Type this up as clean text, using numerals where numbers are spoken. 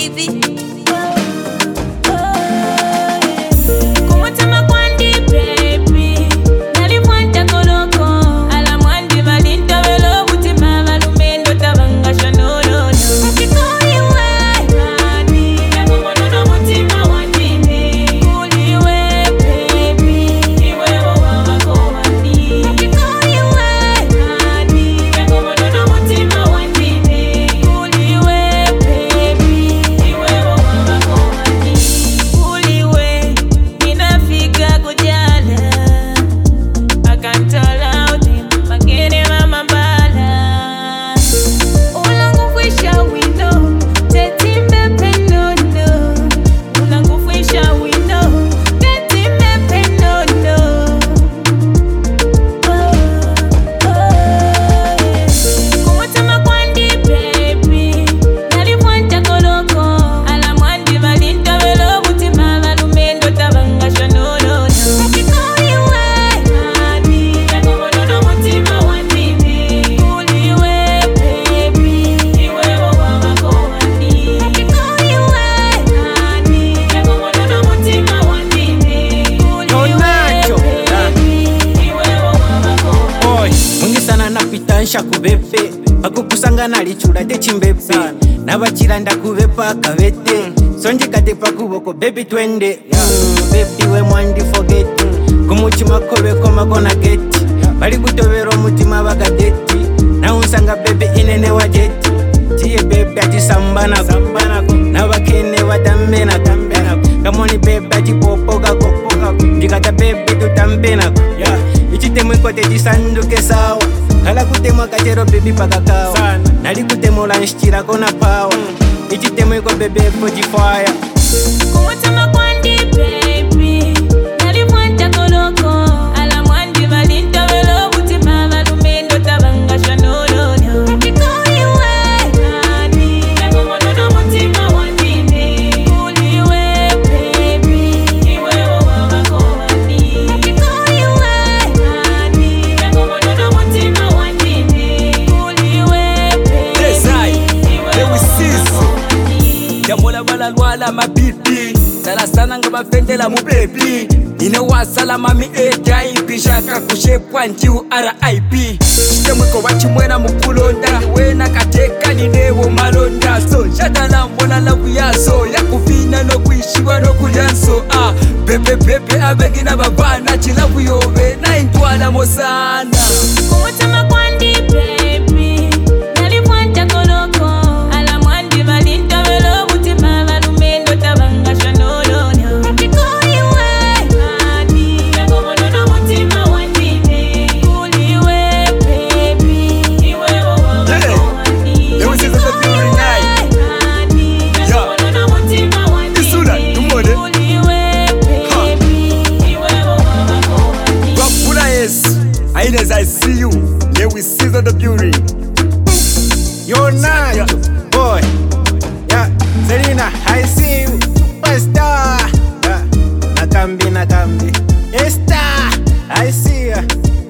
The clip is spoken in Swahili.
baby. Nsha kubepe pakukusanga nalichula techimbepe nabachira ndakubepa kavete sonje katepa kuboko baby twende baby we mwandi forget kumuchima kobe koma kona geti bali kutobero mutima bakadeti na unsanga baby inene wa jeti tiye baby atisambana nabakene watambena kamoni baby atipopoka ndikata baby tutambena ichitemo ikote tisanduke sawa kala kutemwa kachero baby pakakawa nali kutemwa lanshitira kona power ichitemo iko baby poti fire kumutama kwandi baby nali mwanta koloko ala mwandi valinta velo butima valumendo tabanga shanolono kakikoi we nani nakomonono mutima wandini uliwe baby iwe wawako wani kakikoi we nani nakomonono mutima wandini uliwe baby Jamola wala lwala mabibi Sala sana nga bafendela mu baby Ine wasala mami AJP Shaka kushepwa ntiu RIP Shite mwiko wachimwena mukulonda Wena kateka ninewo malonda So shatala mbola lagu yaso Ya kufina no kuishiwa no kulyanso Bebe bebe abegina babana Chilavu yobe na intwala mosana kumutama kwandi baby nali mwanta koloko ala mwandi valinta velo butima valumendo tabanga shanolono kakikoi we nani nakomonono mutima wandini uliwe baby iwe wawako wani There was a beauty night. nani nakomonono mutima Isula, wandini tumone. uliwe baby iwe wawako wani Wapula yes Aines I see you Yeah we see the beauty Yo Nacho boy Selena I see you superstar nakambi Esther I see ya